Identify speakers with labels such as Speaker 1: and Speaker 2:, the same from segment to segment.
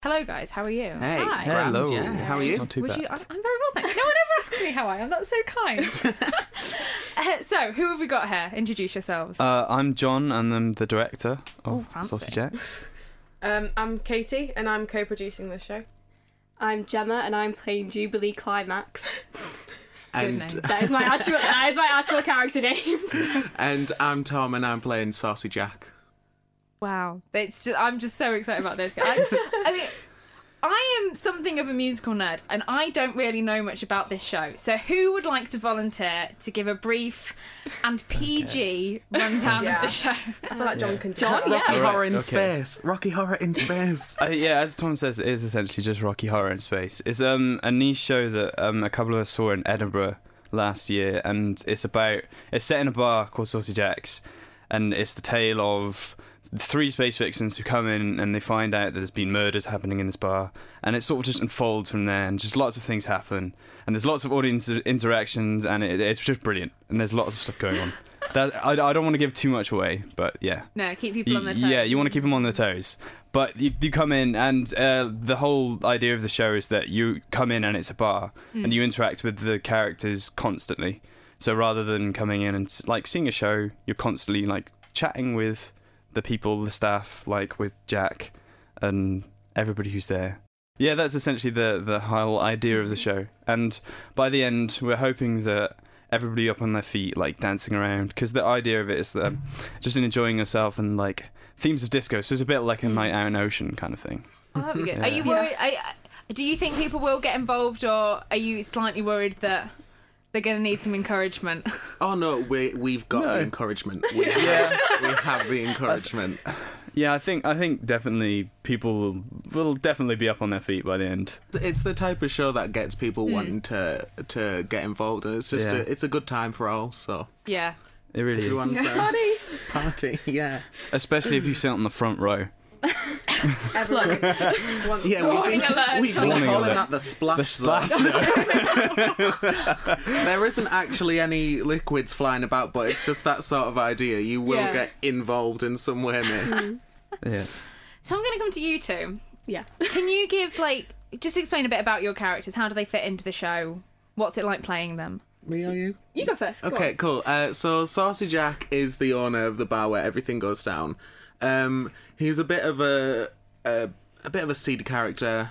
Speaker 1: Hello guys, how are you?
Speaker 2: Hey,
Speaker 1: Hi.
Speaker 2: hello.
Speaker 3: Yeah, how are you?
Speaker 2: Not too bad.
Speaker 1: I'm very well, thank you. No one ever asks me how I am. That's so kind. So, who have we got here? Introduce yourselves.
Speaker 2: I'm John, and I'm the director of
Speaker 1: fancy.
Speaker 2: Saucy Jacks.
Speaker 4: I'm Katie, and I'm co-producing the show.
Speaker 5: I'm Gemma, and I'm playing Jubilee Climax.
Speaker 4: Good
Speaker 3: And
Speaker 4: name.
Speaker 5: That is my actual character names.
Speaker 3: and I'm Tom, and I'm playing Saucy Jack.
Speaker 1: Wow, I'm just so excited about this. I mean, I am something of a musical nerd, and I don't really know much about this show. So, who would like to volunteer to give a brief and PG rundown of the show?
Speaker 4: I feel like John can.
Speaker 5: John,
Speaker 4: do that.
Speaker 5: yeah.
Speaker 3: Rocky Horror in
Speaker 2: okay.
Speaker 3: Space. Rocky Horror in Space.
Speaker 2: Yeah, as Tom says, it is essentially just Rocky Horror in Space. It's a niche show that a couple of us saw in Edinburgh last year, and it's set in a bar called Saucy Jacks, and it's the tale of three space vixens who come in and they find out that there's been murders happening in this bar, and it sort of just unfolds from there, and just lots of things happen, and there's lots of audience interactions, and it's just brilliant, and there's lots of stuff going on. I don't want to give too much away, but yeah.
Speaker 1: No, keep people on their toes.
Speaker 2: Yeah, you want to keep them on their toes. But you come in, and the whole idea of the show is that you come in and it's a bar, and you interact with the characters constantly. So rather than coming in and seeing a show, you're constantly chatting with the people, the staff, with Jack and everybody who's there. Yeah, that's essentially the whole idea of the show. And by the end, we're hoping that everybody up on their feet, dancing around, because the idea of it is just enjoying yourself and themes of disco. So it's a bit like a night out in ocean kind of thing.
Speaker 1: Oh, that'd be good.
Speaker 2: Yeah.
Speaker 1: Are you worried? Do you think people will get involved, or are you slightly worried that they're going to need some encouragement?
Speaker 3: Oh no, we've got the encouragement. We have the encouragement.
Speaker 2: Yeah, I think definitely people will definitely be up on their feet by the end.
Speaker 3: It's the type of show that gets people wanting to get involved, and it's just it's a good time for all. So
Speaker 1: Yeah.
Speaker 2: It really is.
Speaker 3: everyone's party, yeah.
Speaker 2: Especially if you sit on the front row.
Speaker 4: Everyone wants
Speaker 3: Yeah,
Speaker 1: Warning alert.
Speaker 3: we've been
Speaker 2: Warning
Speaker 3: calling
Speaker 2: alert.
Speaker 3: that the splash.
Speaker 2: The splash
Speaker 3: zone. There isn't actually any liquids flying about, but it's just that sort of idea. You will
Speaker 4: Yeah.
Speaker 3: get involved in some way, mate.
Speaker 2: Yeah.
Speaker 1: So I'm going to come to you two.
Speaker 5: Yeah.
Speaker 1: Can you give, just explain a bit about your characters? How do they fit into the show? What's it like playing them?
Speaker 3: Me or you?
Speaker 5: You go first. Go
Speaker 3: Okay,
Speaker 5: on.
Speaker 3: cool. So Saucy Jack is the owner of the bar where everything goes down. He's a bit of a seedy character.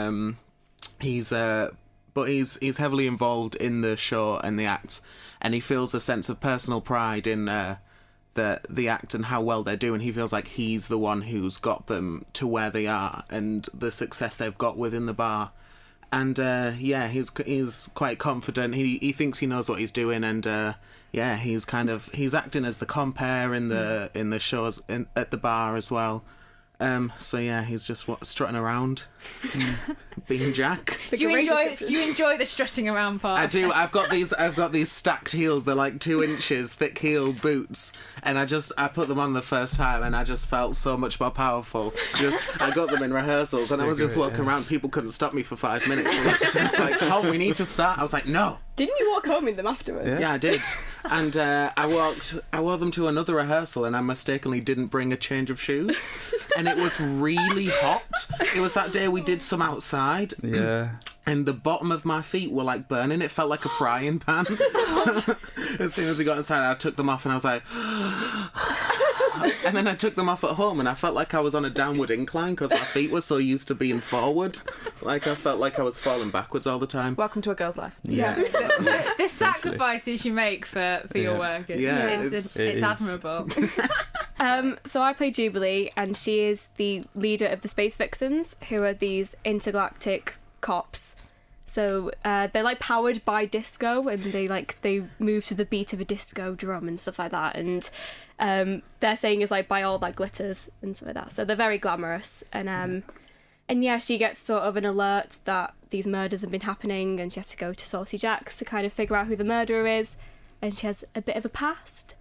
Speaker 3: He's heavily involved in the show and the act, and he feels a sense of personal pride in the act and how well they're doing. He feels like he's the one who's got them to where they are and the success they've got within the bar. And he's quite confident. He thinks he knows what he's doing, and he's acting as the compere in the shows at the bar as well. He's just strutting around, being Jack.
Speaker 5: It's a
Speaker 1: Do
Speaker 5: great
Speaker 1: you
Speaker 5: description.
Speaker 1: enjoy the strutting around part?
Speaker 3: I do. I've got these stacked heels. They're 2 inches thick heel boots, and I put them on the first time, and I just felt so much more powerful. I got them in rehearsals, and I was just walking around. People couldn't stop me for 5 minutes. Like, Tom, we need to start. I was like, no.
Speaker 5: Didn't you walk home in them afterwards?
Speaker 3: Yeah, I did. And I wore them to another rehearsal, and I mistakenly didn't bring a change of shoes. And it was really hot. It was that day we did some outside.
Speaker 2: Yeah.
Speaker 3: And the bottom of my feet were burning. It felt like a frying pan. So, as soon as we got inside, I took them off, and I was like... And then I took them off at home, and I felt like I was on a downward incline because my feet were so used to being forward. I felt like I was falling backwards all the time.
Speaker 4: Welcome to a girl's life.
Speaker 3: Yeah.
Speaker 1: The sacrifices you make for your work, it's
Speaker 2: is.
Speaker 1: admirable.
Speaker 5: So I play Jubilee, and she is the leader of the Space Vixens, who are these intergalactic cops. So they're powered by disco, and they move to the beat of a disco drum and stuff like that. And their saying is by all that glitters and stuff like that. So they're very glamorous. And she gets sort of an alert that these murders have been happening, and she has to go to Saucy Jacks to kind of figure out who the murderer is. And she has a bit of a past.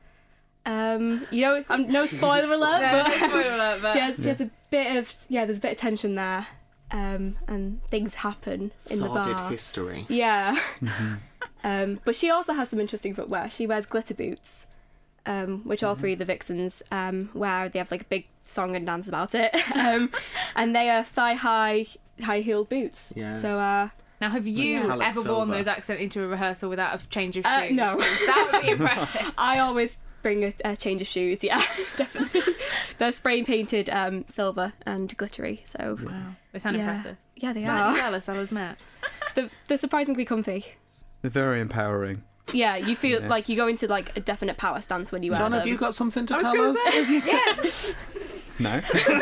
Speaker 5: No spoiler alert,
Speaker 1: No spoiler alert, but
Speaker 5: she has a bit of there's a bit of tension there, and things happen in the
Speaker 3: Sordid
Speaker 5: bar.
Speaker 3: history.
Speaker 5: Yeah. But she also has some interesting footwear. She wears glitter boots, which all three of the Vixens wear. They have like a big song and dance about it. And they are thigh-high, high-heeled boots.
Speaker 3: Yeah.
Speaker 5: So,
Speaker 1: Now, have you
Speaker 3: Metallic
Speaker 1: ever worn
Speaker 3: silver.
Speaker 1: those accidentally to a rehearsal without a change of shoes?
Speaker 5: no.
Speaker 1: 'Cause that would be impressive.
Speaker 5: I always bring a change of shoes, yeah, definitely. They're spray painted silver and glittery, so...
Speaker 1: Wow. They sound
Speaker 5: Yeah.
Speaker 1: impressive.
Speaker 5: Yeah, they
Speaker 1: Slightly
Speaker 5: are.
Speaker 1: jealous, I'll admit.
Speaker 5: They're surprisingly comfy.
Speaker 2: They're very empowering.
Speaker 5: Yeah, you feel
Speaker 2: Yeah.
Speaker 5: like you go into like a definite power stance when you wear
Speaker 3: John,
Speaker 5: them.
Speaker 3: have you got something to
Speaker 1: I was
Speaker 3: tell
Speaker 1: gonna
Speaker 3: us?
Speaker 1: say, yes.
Speaker 2: No?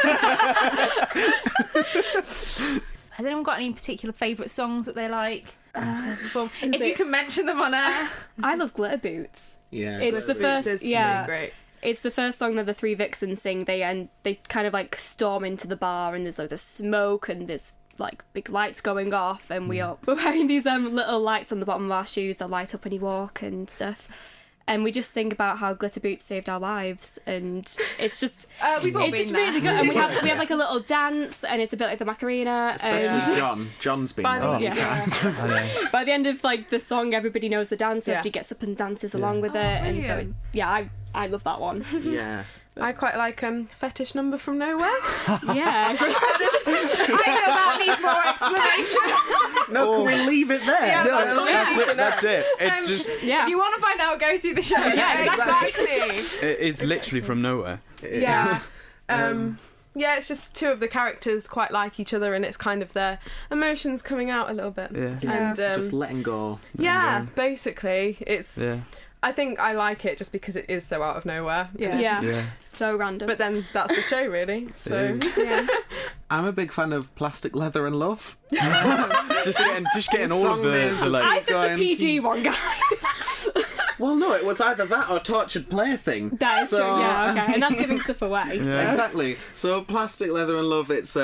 Speaker 1: Has anyone got any particular favourite songs that they like? to perform? If you can mention them on air.
Speaker 5: I love Glitter Boots.
Speaker 3: Yeah.
Speaker 5: It's the first,
Speaker 4: It's
Speaker 5: yeah.
Speaker 4: really great.
Speaker 5: It's the first song that the three Vixens sing. They kind of like storm into the bar, and there's loads of smoke, and there's like big lights going off, and we're wearing these little lights on the bottom of our shoes that light up when you walk and stuff. And we just sing about how Glitter Boots saved our lives, and it's just
Speaker 1: We've all
Speaker 5: it's
Speaker 1: been
Speaker 5: just
Speaker 1: there.
Speaker 5: really good. And we have like a little dance, and it's a bit like the Macarena.
Speaker 3: Especially
Speaker 5: And
Speaker 3: John. John's been
Speaker 4: By
Speaker 3: there.
Speaker 4: the-
Speaker 5: yeah.
Speaker 2: I know.
Speaker 5: By the end of like the song, everybody knows the dance.
Speaker 4: Yeah.
Speaker 5: Everybody gets up and dances along with it, and so
Speaker 4: brilliant.
Speaker 5: I love that one.
Speaker 3: Yeah.
Speaker 4: I quite like Fetish Number from Nowhere.
Speaker 5: Yeah.
Speaker 1: I know that needs more explanation.
Speaker 3: No, can we leave it there?
Speaker 4: Yeah,
Speaker 2: No,
Speaker 4: that's what
Speaker 2: that's it. It just
Speaker 5: Yeah.
Speaker 1: If you want to find out, go see the show.
Speaker 5: Yeah,
Speaker 4: Exactly.
Speaker 2: it is literally from nowhere.
Speaker 4: Yeah. Yeah, it's just two of the characters quite like each other, and it's kind of their emotions coming out a little bit.
Speaker 2: Yeah.
Speaker 4: And
Speaker 3: Just letting go.
Speaker 4: yeah, basically, it's.
Speaker 2: Yeah.
Speaker 4: I think I like it just because it is so out of nowhere.
Speaker 1: Yeah.
Speaker 5: Yeah.
Speaker 2: Yeah.
Speaker 5: So random.
Speaker 4: But then that's the show, really. So
Speaker 2: is.
Speaker 5: yeah.
Speaker 3: I'm a big fan of Plastic Leather and Love.
Speaker 2: Just getting all of
Speaker 3: Song
Speaker 2: the,
Speaker 3: names
Speaker 2: the
Speaker 3: is
Speaker 2: like.
Speaker 5: I said
Speaker 3: going-
Speaker 5: the PG one, guys.
Speaker 3: Well, no, it was either that or Tortured Plaything.
Speaker 5: That is
Speaker 3: So-
Speaker 5: true. Yeah. Okay. And that's giving stuff away. So.
Speaker 2: Yeah.
Speaker 3: Exactly. So Plastic Leather and Love, it's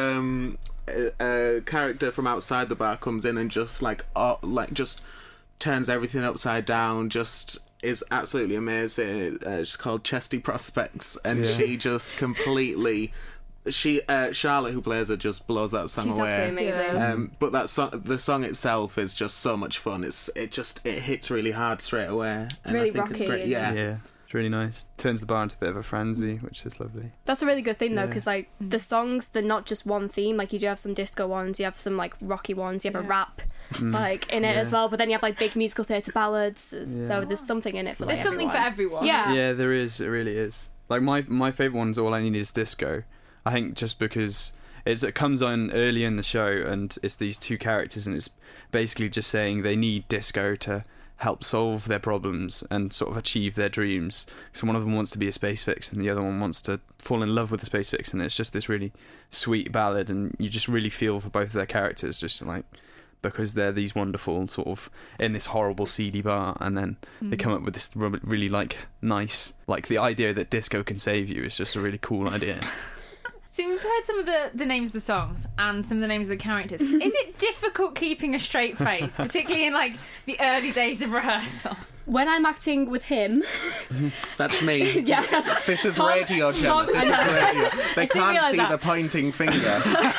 Speaker 3: a character from outside the bar comes in and just just turns everything upside down. Just is absolutely amazing. She's called Chesty Prospects, and
Speaker 2: Yeah.
Speaker 3: she just completely. Charlotte, who plays her, just blows that song
Speaker 5: She's
Speaker 3: away.
Speaker 5: absolutely amazing.
Speaker 3: But the song itself is just so much fun. It hits really hard straight away. It's
Speaker 5: really
Speaker 3: I think it's
Speaker 5: rocky
Speaker 3: great.
Speaker 5: and-
Speaker 3: Yeah.
Speaker 2: Yeah. It's really nice. Turns the bar into a bit of a frenzy, which is lovely.
Speaker 5: That's a really good thing though,
Speaker 2: Yeah.
Speaker 5: because like the songs, they're not just one theme. Like you do have some disco ones, you have some like rocky ones, you have a rap like in it
Speaker 2: Yeah.
Speaker 5: as well. But then you have like big musical theatre ballads. So there's something in it for like,
Speaker 1: There's something for everyone.
Speaker 5: Yeah.
Speaker 2: Yeah, there is. It really is. Like my favorite one's All I Need Is Disco. I think just because it comes on early in the show, and it's these two characters, and it's basically just saying they need disco to help solve their problems and sort of achieve their dreams. So one of them wants to be a space vixen, and the other one wants to fall in love with the space vixen. It's just this really sweet ballad, and you just really feel for both of their characters, just like because they're these wonderful sort of in this horrible seedy bar, and then they come up with this really like nice, like the idea that disco can save you is just a really cool idea.
Speaker 1: So we've heard some of the names of the songs and some of the names of the characters. Is it difficult keeping a straight face, particularly in like the early days of rehearsal?
Speaker 5: When I'm acting with him,
Speaker 3: That's me.
Speaker 5: yeah, that's,
Speaker 3: This is
Speaker 5: Tom-
Speaker 3: radio, Gemma.
Speaker 5: Tom-
Speaker 3: This
Speaker 5: I
Speaker 3: is
Speaker 5: know.
Speaker 3: radio. They
Speaker 5: didn't
Speaker 3: can't
Speaker 5: realise
Speaker 3: see
Speaker 5: that.
Speaker 3: the pointing finger.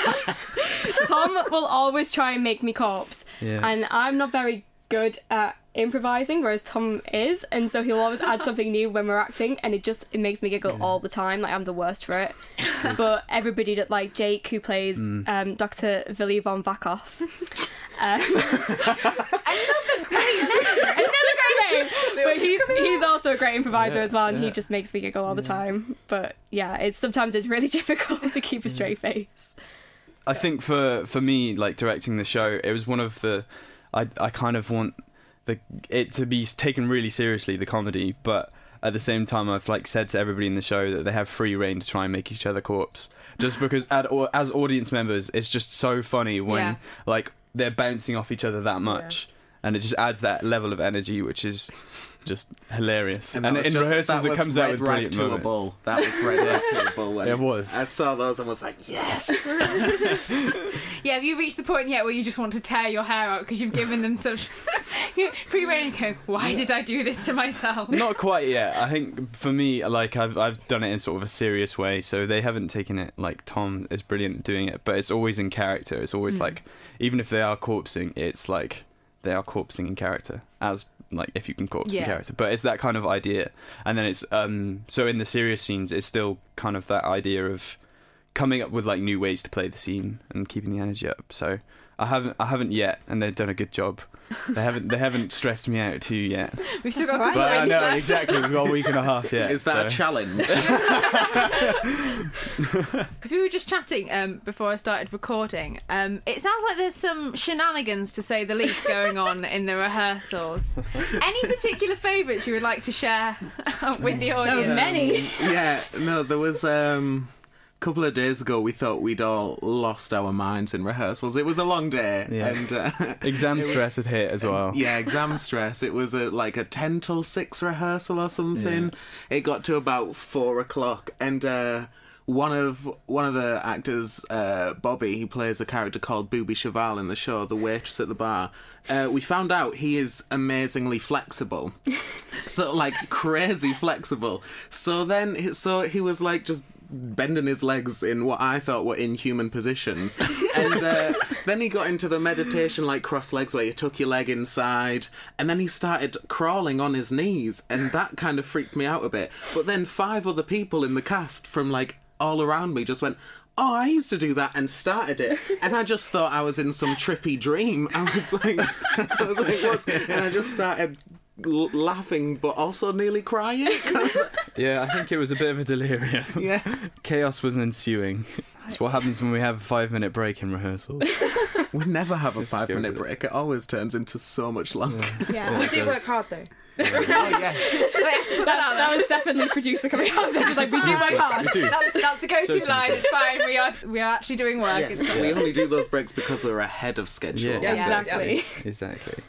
Speaker 5: Tom will always try and make me corpse,
Speaker 2: Yeah.
Speaker 5: and I'm not very good at improvising, whereas Tom is, and so he'll always add something new when we're acting, and it makes me giggle all the time. Like I'm the worst for it. But everybody that like Jake, who plays Dr. Willy von Vakoff,
Speaker 1: Another great name.
Speaker 5: another great name. But he's also a great improviser as well, and he just makes me giggle all the time. But yeah, sometimes it's really difficult to keep a straight face.
Speaker 2: I think for me, like directing the show, it was one of the I kind of want it to be taken really seriously, the comedy, but at the same time I've like said to everybody in the show that they have free reign to try and make each other corpse, just because as audience members it's just so funny when
Speaker 1: Yeah.
Speaker 2: like they're bouncing off each other that much, and it just adds that level of energy which is just hilarious. And
Speaker 3: that was
Speaker 2: in
Speaker 3: just-
Speaker 2: rehearsals
Speaker 3: that
Speaker 2: it
Speaker 3: was
Speaker 2: comes out
Speaker 3: Red
Speaker 2: with
Speaker 3: Rag
Speaker 2: brilliant
Speaker 3: to a
Speaker 2: moments.
Speaker 3: bull. That was Red Rag to a bull. When
Speaker 2: It was.
Speaker 3: I saw those and was like, yes.
Speaker 1: Yeah, have you reached the point yet where you just want to tear your hair out because you've given them such free rein and go, why did I do this to myself?
Speaker 2: Not quite yet. I think for me, like I've done it in sort of a serious way, so they haven't taken it like Tom is brilliant at doing it, but it's always in character. It's always like, even if they are corpsing, it's like they are corpsing in character as like if you can co-opt
Speaker 1: Yeah.
Speaker 2: some character, but it's that kind of idea. And then it's so in the serious scenes, it's still kind of that idea of coming up with like new ways to play the scene and keeping the energy up. So I haven't yet, and they've done a good job. They haven't stressed me out too yet.
Speaker 1: We've still got a
Speaker 5: That's
Speaker 1: couple
Speaker 2: But
Speaker 1: of
Speaker 2: I
Speaker 1: weeks
Speaker 2: know
Speaker 1: left.
Speaker 2: exactly. We've got a week and a half yet.
Speaker 3: Is that a
Speaker 2: so.
Speaker 3: challenge?
Speaker 1: Because we were just chatting before I started recording. It sounds like there's some shenanigans, to say the least, going on in the rehearsals. Any particular favourites you would like to share with the
Speaker 5: So
Speaker 1: audience?
Speaker 5: many.
Speaker 3: Yeah, no, there was a couple of days ago we thought we'd all lost our minds in rehearsals. It was a long day.
Speaker 2: Yeah.
Speaker 3: And
Speaker 2: Exam stress had hit as well.
Speaker 3: yeah, exam stress. It was like a 10 till 6 rehearsal or something. It got to about 4 o'clock, and one of the actors, Bobby, he plays a character called Booby Cheval in the show, the waitress at the bar. We found out he is amazingly flexible, so like crazy flexible. So he was like just bending his legs in what I thought were inhuman positions, and then he got into the meditation like cross legs where you tuck your leg inside, and then he started crawling on his knees, and that kind of freaked me out a bit. But then 5 other people in the cast from like all around me just went, "Oh, I used to do that," and started it, and I just thought I was in some trippy dream. I was like, "What's?" And I just started laughing, but also nearly crying.
Speaker 2: Yeah, I think it was a bit of a delirium.
Speaker 3: Yeah.
Speaker 2: Chaos was ensuing. It's what happens when we have a 5-minute break in rehearsals.
Speaker 3: We never have a
Speaker 2: Just go
Speaker 3: 5-minute
Speaker 2: with it.
Speaker 3: break. It always turns into so much longer.
Speaker 5: Yeah.
Speaker 4: We do work hard though.
Speaker 3: Oh, yes.
Speaker 5: That was definitely producer coming out there. Just like, we do work hard.
Speaker 2: We do.
Speaker 1: That's the go-to
Speaker 2: So
Speaker 1: line. It's fine. We are actually doing work.
Speaker 3: Yes.
Speaker 1: It's
Speaker 3: We only do those breaks because we're ahead of schedule.
Speaker 2: Yeah.
Speaker 5: Exactly.
Speaker 2: Exactly.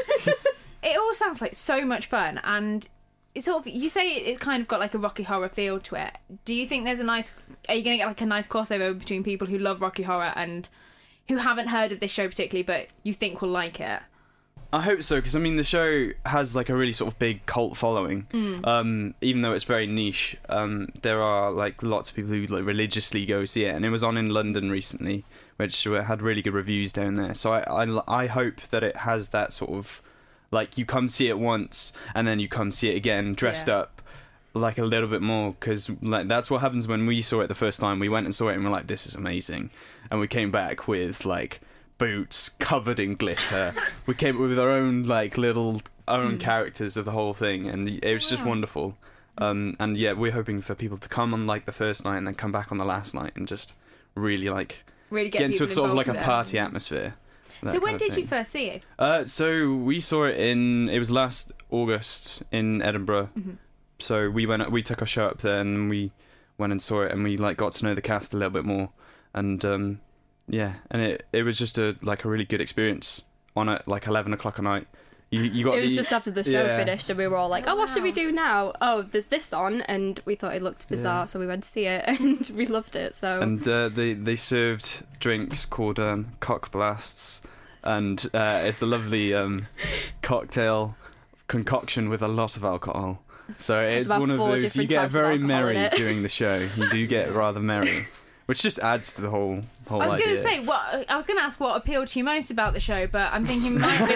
Speaker 1: It all sounds like so much fun, and it's sort of, you say it's kind of got like a Rocky Horror feel to it. Do you think there's are you going to get like a nice crossover between people who love Rocky Horror and who haven't heard of this show particularly but you think will like it?
Speaker 2: I hope so, because I mean the show has like a really sort of big cult following. Even though it's very niche, there are like lots of people who like religiously go see it, and it was on in London recently, which had really good reviews down there. So I hope that it has that sort of, like, you come see it once and then you come see it again dressed up like a little bit more, because like that's what happens when we saw it the first time. We went and saw it and we're like, this is amazing, and we came back with like boots covered in glitter. We came up with our own like little characters of the whole thing, and it was just wonderful. And yeah, we're hoping for people to come on like the first night and then come back on the last night and just really like
Speaker 1: Really
Speaker 2: get into
Speaker 1: people
Speaker 2: a sort of like
Speaker 1: involved
Speaker 2: a
Speaker 1: with it.
Speaker 2: party atmosphere.
Speaker 1: So when did you first see it?
Speaker 2: So we saw it it was last August in Edinburgh. So we took our show up there and we went and saw it, and we like got to know the cast a little bit more, and yeah, and it was just a really good experience on at like 11 o'clock at night. You got
Speaker 5: It was just after the show
Speaker 2: yeah.
Speaker 5: finished, and we were all like, "Oh, what should we do now? Oh, there's this on," and we thought it looked bizarre, so we went to see it, and we loved it. So
Speaker 2: And they served drinks called cock blasts, and it's a lovely cocktail concoction with a lot of alcohol. So it's
Speaker 5: about
Speaker 2: one of
Speaker 5: 4
Speaker 2: those, you
Speaker 5: different
Speaker 2: get
Speaker 5: types of
Speaker 2: very
Speaker 5: alcohol in
Speaker 2: merry
Speaker 5: it.
Speaker 2: during the show. You do get rather merry, which just adds to the whole
Speaker 1: I was
Speaker 2: idea.
Speaker 1: going to say I was going to ask what appealed to you most about the show, but I'm thinking might have been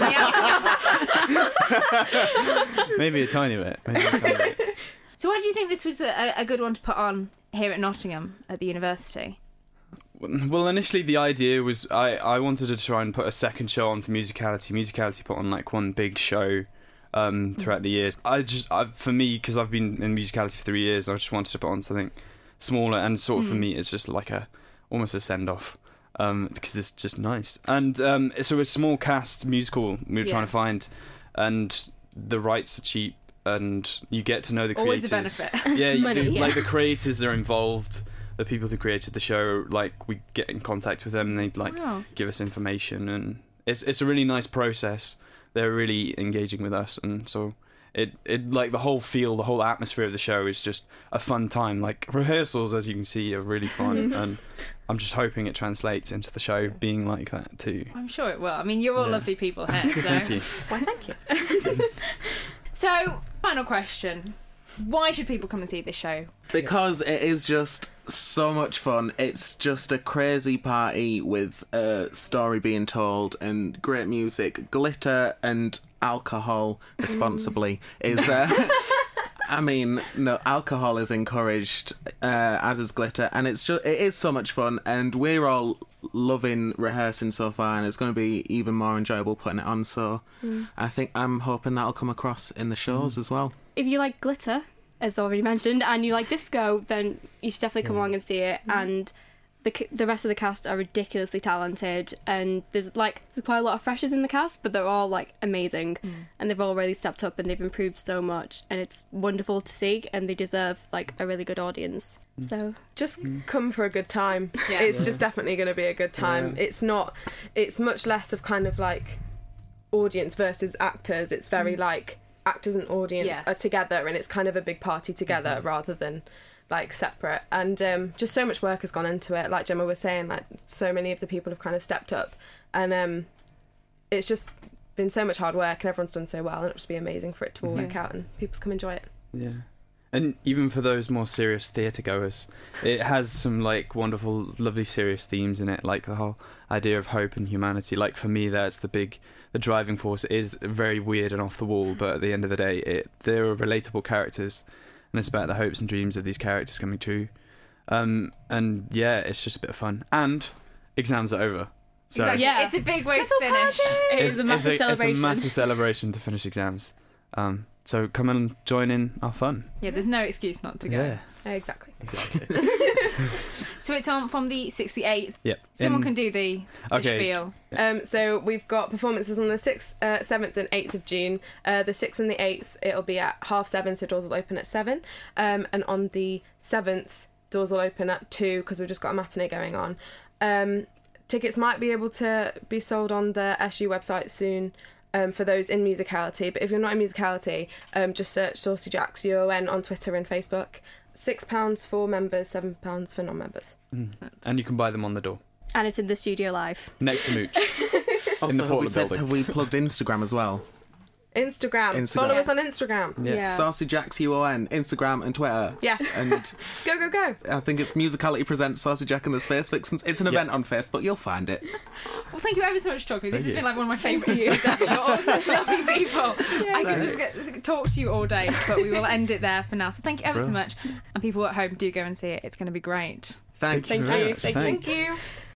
Speaker 1: the alcohol.
Speaker 2: Maybe a tiny bit.
Speaker 1: So why do you think this was a good one to put on here at Nottingham at the university?
Speaker 2: Well, initially the idea was I wanted to try and put a second show on for Musicality. Musicality put on like one big show throughout the years. For me, because I've been in Musicality for 3 years, I just wanted to put on something smaller, and sort of for me it's just like almost a send-off, because it's just nice. And so a small cast musical we were trying to find, and the rights are cheap, and you get to know the creators.
Speaker 1: Always a benefit.
Speaker 2: Yeah,
Speaker 5: Money, yeah.
Speaker 2: like the creators are involved. The people who created the show, like, we get in contact with them, and they'd like
Speaker 1: Wow.
Speaker 2: give us information, and it's a really nice process. They're really engaging with us, and so it like the whole feel, the whole atmosphere of the show is just a fun time. Like, rehearsals, as you can see, are really fun, and I'm just hoping it translates into the show being like that too.
Speaker 1: I'm sure it will. I mean, you're all
Speaker 2: Yeah.
Speaker 1: lovely people here. So.
Speaker 2: Thank you.
Speaker 4: Why, thank you.
Speaker 1: So, final question. Why should people come and see this show?
Speaker 3: Because it is just so much fun. It's just a crazy party with a story being told and great music. Glitter and alcohol responsibly is... I mean, no, alcohol is encouraged, as is glitter, and it is so much fun, and we're all loving rehearsing so far, and it's going to be even more enjoyable putting it on, so I'm hoping that'll come across in the shows as well.
Speaker 5: If you like glitter, as already mentioned, and you like disco, then you should definitely come along and see it, and the rest of the cast are ridiculously talented, and there's quite a lot of freshers in the cast, but they're all amazing, and they've all really stepped up and they've improved so much, and it's wonderful to see, and they deserve a really good audience. So
Speaker 4: just come for a good time.
Speaker 1: Yeah.
Speaker 4: It's just definitely going to be a good time.
Speaker 3: Yeah.
Speaker 4: It's much less of kind of audience versus actors. It's very actors and audience are together, and it's kind of a big party together rather than separate, and just so much work has gone into it. Like Gemma was saying, so many of the people have kind of stepped up, and it's just been so much hard work, and everyone's done so well, and it'll just be amazing for it to all work out and people to come enjoy it.
Speaker 2: Yeah. And even for those more serious theatre goers, it has some wonderful, lovely, serious themes in it, like the whole idea of hope and humanity. Like for me, that's the driving force. It is very weird and off the wall, but at the end of the day, they're relatable characters. And it's about the hopes and dreams of these characters coming true. And yeah, it's just a bit of fun. And exams are over. So
Speaker 1: Exactly.
Speaker 5: Yeah.
Speaker 1: It's a big way to finish.
Speaker 5: it is a massive celebration.
Speaker 2: It's a massive celebration to finish exams. So come and join in our fun.
Speaker 1: Yeah, there's no excuse not to go.
Speaker 2: Yeah,
Speaker 4: Exactly.
Speaker 1: So it's on from the 6th to the 8th.
Speaker 2: Yep.
Speaker 1: Someone can do the spiel.
Speaker 4: So we've got performances on the 6th, 7th and 8th of June. The 6th and the 8th, it'll be at 7:30, so doors will open at 7. And on the 7th, doors will open at 2 because we've just got a matinee going on. Tickets might be able to be sold on the SU website soon. For those in musicality, but if you're not in musicality, just search Saucy Jacks UON on Twitter and Facebook. £6 for members, £7 for non-members.
Speaker 2: And you can buy them on the door
Speaker 5: And it's in the studio live.
Speaker 2: next to Mooch.
Speaker 3: Also,
Speaker 2: In the Portland building.
Speaker 3: have we plugged Instagram as well?
Speaker 4: Instagram. Follow us on Instagram.
Speaker 2: Yes.
Speaker 5: Yeah.
Speaker 3: Saucy Jacks UON, Instagram and Twitter.
Speaker 4: Yes.
Speaker 3: And
Speaker 4: Go.
Speaker 3: I think it's Musicality Presents Saucy Jack and the Space Vixens. It's an event on Facebook. You'll find it.
Speaker 1: Well, thank you ever so much, Chocolate. This
Speaker 2: Thank
Speaker 1: has
Speaker 2: you.
Speaker 1: been one of my favourite interviews ever. You're all such lovely people. I could just talk to you all day, but we will end it there for now. So thank you ever so much. And people at home, do go and see it. It's going to be great.
Speaker 3: Thank you.
Speaker 2: Thank you.
Speaker 4: Thank you.